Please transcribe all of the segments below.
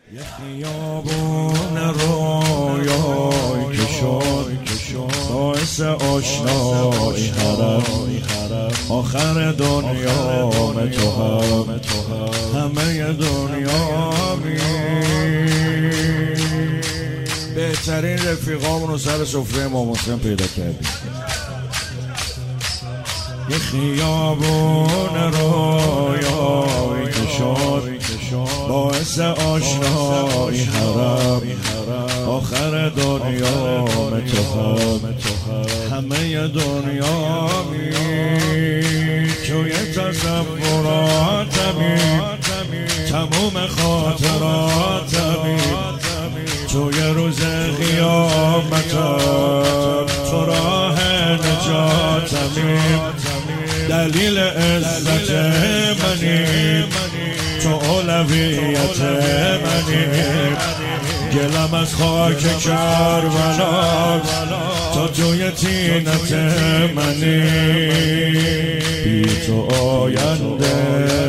یه خیابون رویایی که شد باعث آشنایی حرم، آخر دنیا تو همه دنیامی. بهترین رفیقامون رو سر سفره امام حسین پیدا کردیم. یه خیابون رویایی که شد باعث آشنایی حرم، آخر دنیا تو همه دنیامی. توی تصوراتمی تموم خاطراتمی، توی روز قیامتم تو راه نجاتمی. دلیل عزت منی تو اولویت منی، گلم از خاک کربلا تو توی طینت منی. بی تو آینده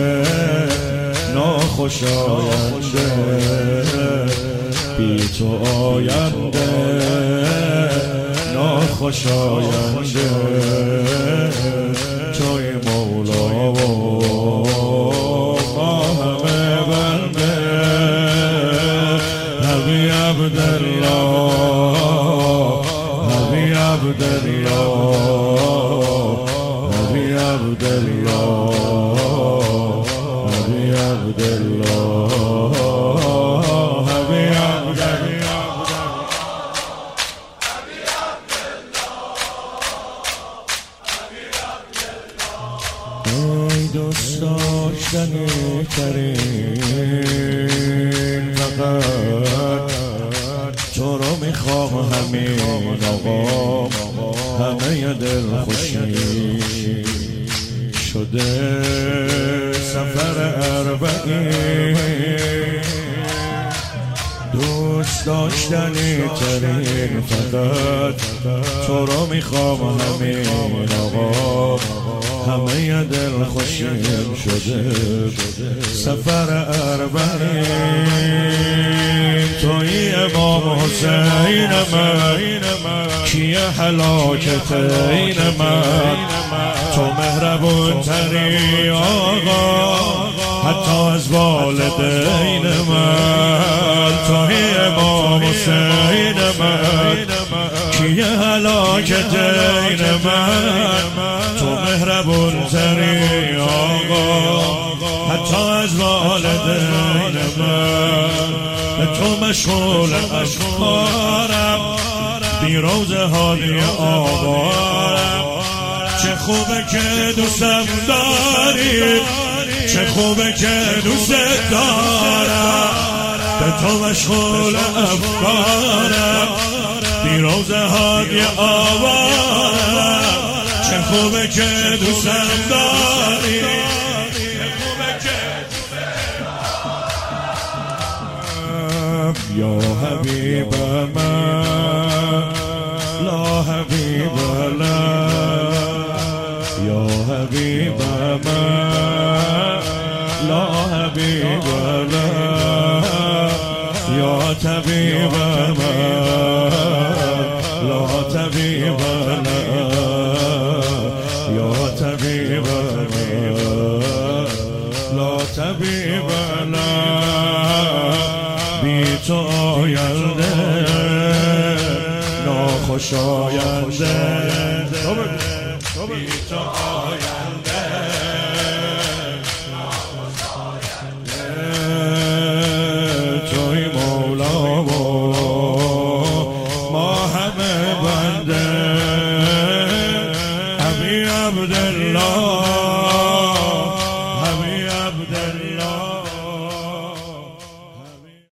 ناخوشاینده، بی تو آینده ناخوشاینده. توی مولا و ما همه بنده، حبی عبدالله، حبی عبدالله، حبی عبدالله، حبی عبدالله، حبی عبدالله. ای دوست داشتنی ترین، فقط تو رو میخوام همین آقا. همه دل خوشی شده سفر اربعین. دوست داشتنی ترین، فقط تو رو میخوام همین آقا. همه دل خوشیم شده سفر اربعین. توی امام حسین من کیه هلاکت این من، تو مهربون تری آقا حتی از والدین من. توی امام حسین من کیه هلاکت این من، تو مهربون تری آقا حتی از والدین من. تو مشغول اشکارم بی روز هادی آوارم. چه خوبه که دوستم داری، چه خوبه که دوست دارم. به تو مشغول افکارم بی روز هادی آوارم. چه خوبه که دوستم داری، یا حبیب من لا حبیب لك، یا حبیب من لا حبیب لك، یا طبیب من لا طبیب لك، یا طبیب من لا طبیب لك. بی تو آینده ناخوشاینده، بی تو آینده ناخوشاینده. توی مولا و ما همه بنده، حبی عبدالله،